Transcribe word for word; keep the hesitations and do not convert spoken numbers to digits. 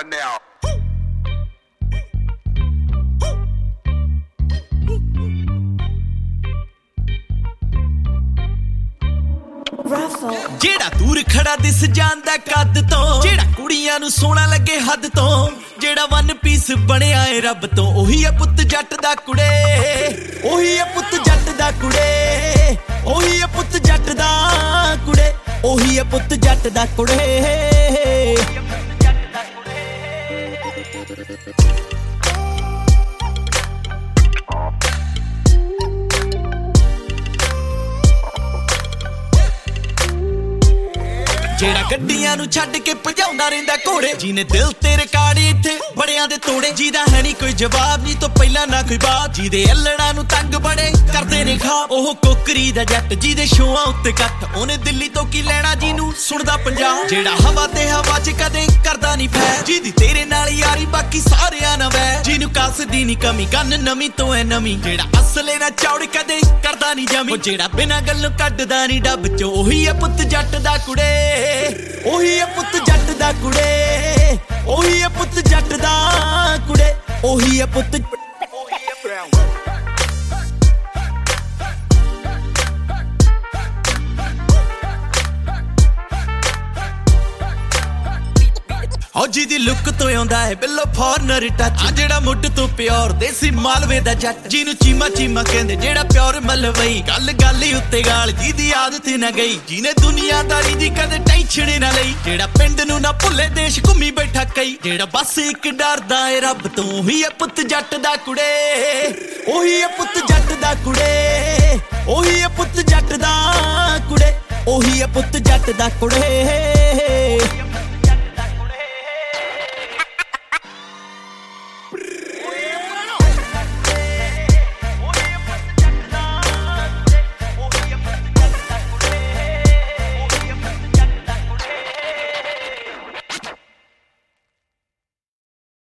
one now. ਜਿਹੜਾ ਦੂਰ ਖੜਾ ਦਿਸ ਜਾਂਦਾ ਕੱਦ ਤੋਂ, ਜਿਹੜਾ ਕੁੜੀਆਂ ਨੂੰ ਸੋਹਣਾ ਲੱਗੇ ਹੱਦ ਤੋਂ, ਜਿਹੜਾ ਵਨ ਪੀਸ ਬਣਿਆ ਏ ਰੱਬ ਤੋਂ, ਉਹੀ ਆ ਪੁੱਤ ਜੱਟ ਦਾ ਕੁੜੇ, ਉਹੀ ਆ ਪੁੱਤ ਜੱਟ ਦਾ ਕੁੜੇ, ਉਹੀ ਆ ਪੁੱਤ ਜੱਟ ਦਾ ਕੁੜੇ, ਉਹੀ ਆ ਪੁੱਤ ਜੱਟ ਦਾ ਕੁੜੇ। ਜਿਹੜਾ ਗੱਡੀਆਂ ਨੂੰ ਛੱਡ ਕੇ ਭਜਾਉਂਦਾ ਰਹਿੰਦਾ ਘੋੜੇ, ਜਿਹਨੇ ਦਿਲ ਤੇ ਰਿਕਾਰਡ ਇੱਥੇ ਬੜਿਆਂ ਦੇ ਤੋੜੇ, ਜਿਹਦਾ ਹੈ ਨਹੀਂ ਕੋਈ ਜਵਾਬ ਨਹੀਂ ਤੋਂ ਪਹਿਲਾਂ ਨਾ ਕੋਈ ਬਾਤ, ਜਿਹਦੇ ਅਲੜਾਂ ਨੂੰ ਤੰਗ ਬੜੇ ਕਰਦੇ ਨੇ ਖਾਬ, ਉਹ ਕੋਕਰੀ ਦਾ ਜੱਟ ਜਿਹਦੇ ਸ਼ੋਆਂ ਉੱਤੇ ਕੱਟ, ਉਹਨੇ ਦਿੱਲੀ ਤੋਂ ਕੀ ਲੈਣਾ ਜਿਹਨੂੰ ਸੁਣਦਾ ਪੰਜਾਬ, ਜਿਹੜਾ ਹਵਾ ਤੇ ਹਵਾ 'ਚ ਕਦੇ ਕਰਦਾ ਨਹੀਂ ਫੈ, ਜਿਹਦੀ ਤੇਰੇ ਨਾਲ ਯਾਰੀ ਬਾਕੀ ਸਾਰਿਆਂ ਨਾਲ ਵੈ, ਜਿਹਨੂੰ ਕੱਸਦੀ ਨਹੀਂ ਕਮੀ ਕੰਨ ਨਵੀਂ ਤੋਂ ਐ ਨਵੀਂ, ਜਿਹੜਾ ਅਸਲੇ ਨਾਲ ਚੌੜ ਕਦੇ ਕਰਦਾ ਨਹੀਂ ਜਮੀ, ਉਹ ਜਿਹੜਾ ਬਿਨਾਂ ਗੱਲੋਂ ਕੱਢਦਾ ਨਹੀਂ ਡੱਬ 'ਚੋਂ, ਉਹੀ ਆ ਪੁੱਤ ਜੱਟ ਦਾ ਕੁੜੇ, ਉਹੀ ਆ ਪੁੱਤ ਜੱਟ ਦਾ ਕੁੜੇ, ਉਹੀ ਆ ਪੁੱਤ ਜੱਟ ਦਾ ਕੁੜੇ, ਉਹੀ ਆ ਪੁੱਤ। ਉਹ ਜਿਹਦੀ ਲੁੱਕ ਤੋਂ ਆਉਂਦਾ ਹੈ ਬਿੱਲੋ ਫੋਰਨਰ ਟੱਚ, ਆ ਜਿਹੜਾ ਮੁੱਢ ਤੋਂ ਪਿਓਰ ਦੇਸੀ ਮਾਲਵੇ ਦਾ ਜੱਟ, ਜਿਹਨੂੰ ਚੀਮਾ ਚੀਮਾ ਕਹਿੰਦੇ ਜਿਹੜਾ ਪਿਓਰ ਮਲਵਈ, ਗੱਲ ਗੱਲ ਹੀ ਉੱਤੇ ਗਾਲ ਜਿਹਦੀ ਆਦਤ ਨਾ ਗਈ, ਜਿਹਨੇ ਦੁਨੀਆਦਾਰੀ ਦੀ ਕਦੇ ਟੈਨਸ਼ਨ ਨਾ ਲਈ, ਜਿਹੜਾ ਪਿੰਡ ਨੂੰ ਨਾ ਭੁੱਲੇ ਦੇਸ਼ ਘੁੰਮੀ ਬੈਠਾ ਕਈ, ਜਿਹੜਾ ਬਸ ਇੱਕ ਡਰਦਾ ਏ ਰੱਬ ਤੋਂ, ਉਹੀ ਆ ਪੁੱਤ ਜੱਟ ਦਾ ਕੁੜੇ, ਉਹੀ ਆ ਪੁੱਤ ਜੱਟ ਦਾ ਕੁੜੇ, ਉਹੀ ਆ ਪੁੱਤ ਜੱਟ ਦਾ ਕੁੜੇ, ਉਹੀ ਆ ਪੁੱਤ ਜੱਟ ਦਾ ਕੁੜੇ।